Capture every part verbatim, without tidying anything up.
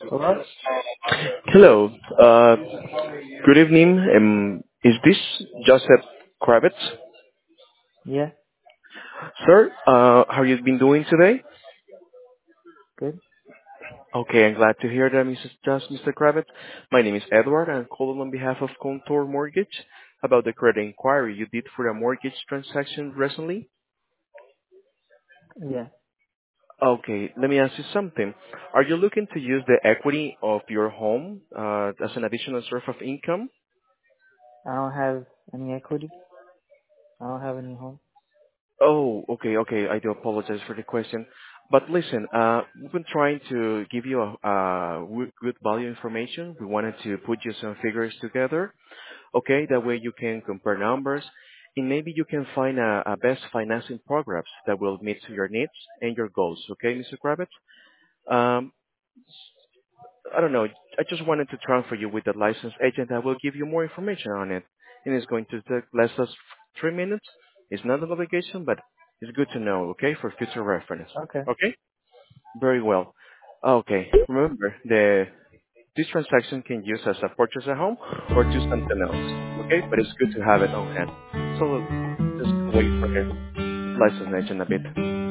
Hello? Hello. Uh, good evening. Um, is this Joseph Kravitz? Yeah, Sir, uh, how you been doing today? good. Okay, I'm glad to hear that, Missus Just Mister Kravitz. My name is Edward. I'm calling on behalf of Contour Mortgage about the credit inquiry you did for a mortgage transaction recently. Yeah. Okay, let me ask you something. Are you looking to use the equity of your home uh, as an additional source of income? I don't have any equity. I don't have any home. Oh, okay, okay. I do apologize for the question. But listen, uh, we've been trying to give you a, uh, w- good value information. We wanted to put you some figures together, okay? That way you can compare numbers, and maybe you can find a, a best financing programs that will meet your needs and your goals, okay, Mister Kravitz? Um, I don't know. I just wanted to transfer you with the licensed agent that will give you more information on it. And it's going to take less than three minutes. It's not an obligation, but it's good to know, okay, for future reference. Okay. Okay? Very well. Okay. Remember, the this transaction can use as a purchase a home or do something else. Okay? But it's good to have it on hand. So just wait for the licensed agent a bit.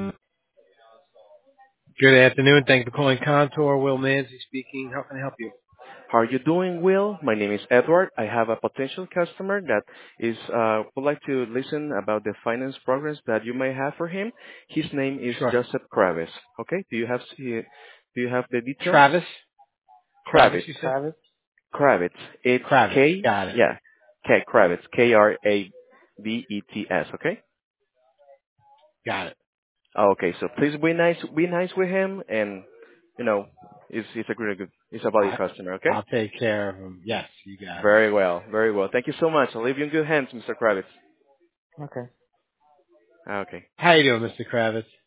Good afternoon. Thank you for calling Contour. Will Manzi speaking. How can I help you? How are you doing, Will? My name is Edward. I have a potential customer that is uh, would like to listen about the finance programs that you may have for him. His name is Sure. Joseph Kravis. Okay, do you have do you have the details? Travis? Travis, Kravitz. you said? Travis? Kravitz. It's Kravitz. K. Got it. Yeah, K. Kravitz. K R A V E T S. Okay. Got it. Okay. So please be nice. Be nice with him, and you know, he's he's a really good. He's a value I, customer. Okay. I'll take care of him. Yes, you got it. Very well. Very well. Thank you so much. I'll leave you in good hands, Mister Kravitz. Okay. Okay. How you doing, Mister Kravitz?